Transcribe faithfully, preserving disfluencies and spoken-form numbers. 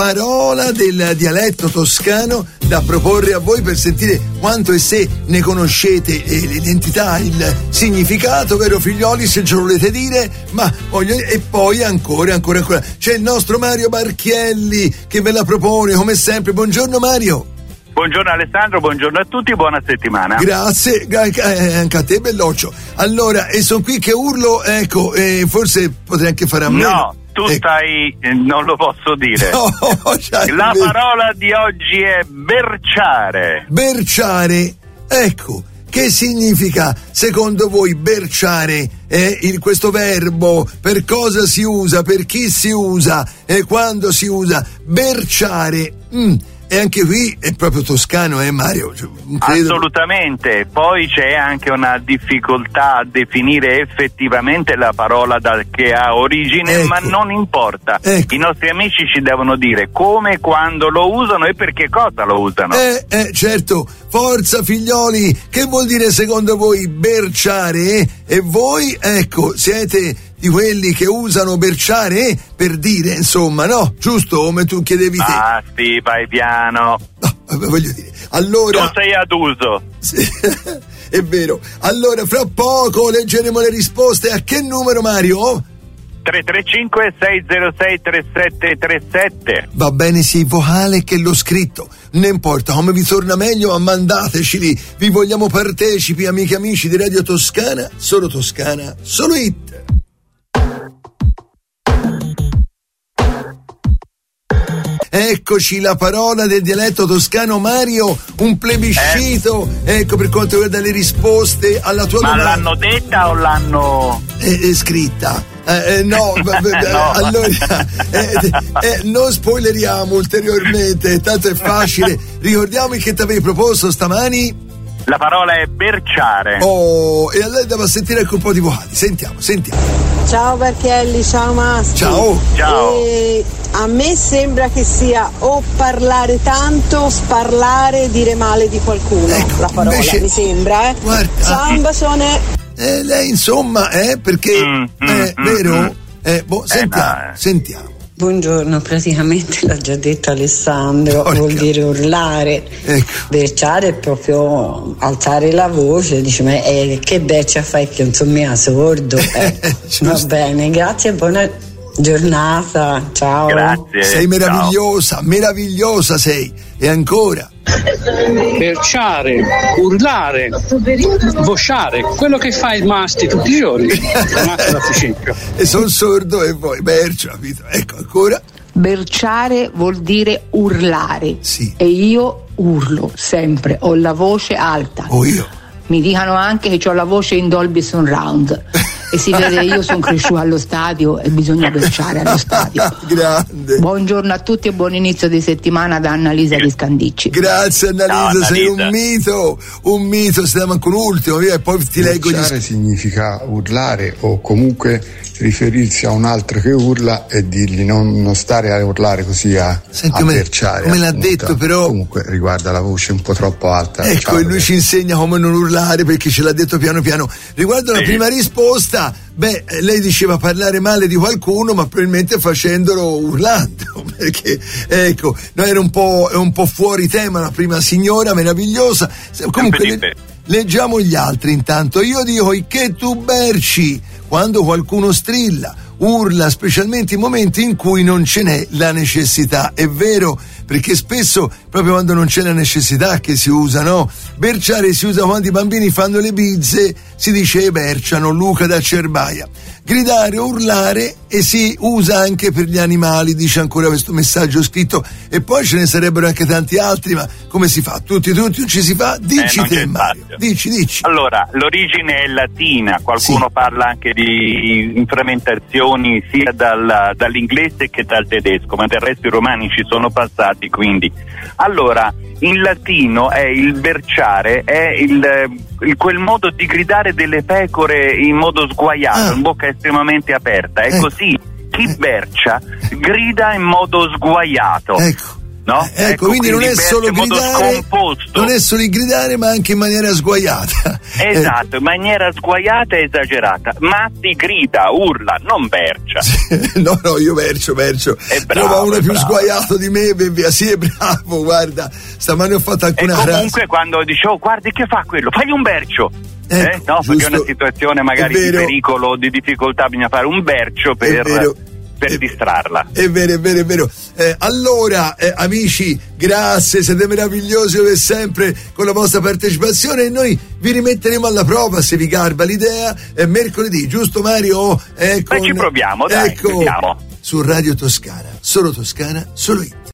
parola del dialetto toscano da proporre a voi per sentire quanto e se ne conoscete eh, l'identità, il significato, vero figlioli, se ce lo volete dire, ma voglio, e poi ancora, ancora, ancora. C'è il nostro Mario Barchielli che ve la propone come sempre. Buongiorno Mario. Buongiorno Alessandro, buongiorno a tutti, buona settimana. Grazie, eh, anche a te belloccio. Allora, e sono qui che urlo, ecco, eh, forse potrei anche fare a meno. No, tu ecco. stai, eh, non lo posso dire. No, La ver- parola di oggi è berciare. Berciare, ecco. Che significa, secondo voi, berciare? Eh, il, questo verbo, per cosa si usa, per chi si usa e quando si usa? Berciare. Mm. E anche qui è proprio toscano, eh Mario? Cioè, credo... Assolutamente, poi c'è anche una difficoltà a definire effettivamente la parola da, che ha origine, ecco. Ma non importa, ecco. I nostri amici ci devono dire come e quando lo usano e per che cosa lo usano. Eh, eh certo, forza figlioli, che vuol dire secondo voi berciare? Eh? E voi, ecco, siete... di quelli che usano berciare eh, per dire, insomma, no? Giusto, come tu chiedevi te. Ah, sì, vai piano. No, voglio dire, allora... Tu sei ad uso. Sì, è vero. Allora, fra poco leggeremo le risposte. A che numero, Mario? tre tre cinque sei zero sei tre sette tre sette. Va bene sia il vocale che lo scritto. Non importa, come vi torna meglio, ma mandateci lì. Vi vogliamo partecipi, amiche e amici di Radio Toscana. Solo Toscana, solo hit. Eccoci la parola del dialetto toscano, Mario, un plebiscito, eh. ecco per quanto riguarda le risposte alla tua Ma domanda. Ma l'hanno detta o l'hanno... È, è scritta. Eh, eh, no, no, allora eh, eh, non spoileriamo ulteriormente, tanto è facile. Ricordiamo che ti avevi proposto stamani. La parola è berciare. Oh, e allora andiamo a sentire anche un po' di vocali. Sentiamo, sentiamo. Ciao Barchielli, ciao Maschi. Ciao. Ciao. E a me sembra che sia o parlare tanto, sparlare, dire male di qualcuno. Ecco, la parola, invece, mi sembra, eh. Guarda, ciao, un bacione. Eh, lei insomma, eh, perché mm, eh, mm, vero? Mm. Eh, boh, sentiamo, eh, no. sentiamo. Buongiorno, praticamente l'ha già detto Alessandro, Porca. vuol dire urlare, ecco. Berciare è proprio alzare la voce, dice ma eh, che beccia fai che non sono mia sordo, eh. Va bene, grazie, buona giornata, ciao. Grazie. Sei meravigliosa, ciao. Meravigliosa sei, e ancora. Berciare, urlare, vociare, quello che fa il masti tutti i giorni. E sono sordo e poi bercio, capito? Ecco ancora. Berciare vuol dire urlare. Sì. E io urlo sempre, ho la voce alta. O io. Mi dicono anche che ho la voce in Dolby Surround. E si vede, io sono cresciuto allo stadio e bisogna berciare allo stadio. Grande. Buongiorno a tutti e buon inizio di settimana da Annalisa di Scandicci. Grazie Annalisa, Ciao, sei Annalisa. un mito, un mito, stiamo anche un ultimo, via, e poi ti leggo gli Berciare significa urlare o comunque riferirsi a un altro che urla e dirgli non, non stare a urlare così a, Senti, a come, berciare. come l'ha appunto. detto però. Comunque riguarda la voce un po' troppo alta. Ecco, Ciao, e lui ci insegna come non urlare perché ce l'ha detto piano piano. Riguardo la Sì. prima risposta, beh, lei diceva parlare male di qualcuno, ma probabilmente facendolo urlando, perché ecco, no, era un po', è un po' fuori tema la prima signora meravigliosa. Comunque le, leggiamo gli altri intanto. Io dico che tu berci quando qualcuno strilla, urla, specialmente in momenti in cui non ce n'è la necessità. È vero, perché spesso proprio quando non c'è la necessità che si usa, no? Berciare si usa quando i bambini fanno le bizze, si dice berciano. Luca da Cerbaia. Gridare, urlare, e si usa anche per gli animali, dice ancora questo messaggio scritto, e poi ce ne sarebbero anche tanti altri, ma come si fa? Tutti, tutti, non ci si fa? Dici Eh, non te c'è Mario, spazio. dici, dici. Allora, l'origine è latina, qualcuno Sì. parla anche di implementazioni sia dal, dall'inglese che dal tedesco, ma del resto i romani ci sono passati, quindi. Allora, in latino è il berciare, è il, il quel modo di gridare delle pecore in modo sguaiato, Ah. in bocca estremamente aperta, è Ecco. così. Chi Eh. bercia grida in modo sguaiato. Ecco. no? Eh, ecco, ecco, quindi, quindi non è solo gridare, non è solo il gridare, ma anche in maniera sguaiata. Esatto, in maniera sguaiata e esagerata. Matti grida, urla, non bercia. no, no, io bercio, bercio. Trova uno più bravo. Sguaiato di me, via, sì, è bravo, guarda, stamane ho fatto anche e una comunque frase. quando dicevo, oh, guardi che fa quello, fagli un bercio. Ecco, eh? No, giusto, perché è una situazione magari di pericolo o di difficoltà, bisogna fare un bercio per... per è, distrarla. È vero, è vero, è vero. Eh, allora, eh, amici, grazie, siete meravigliosi come sempre con la vostra partecipazione e noi vi rimetteremo alla prova se vi garba l'idea. È mercoledì, giusto Mario? Eh, con, Beh, ci proviamo, dai, ecco, proviamo. Su Radio Toscana, solo Toscana, solo It.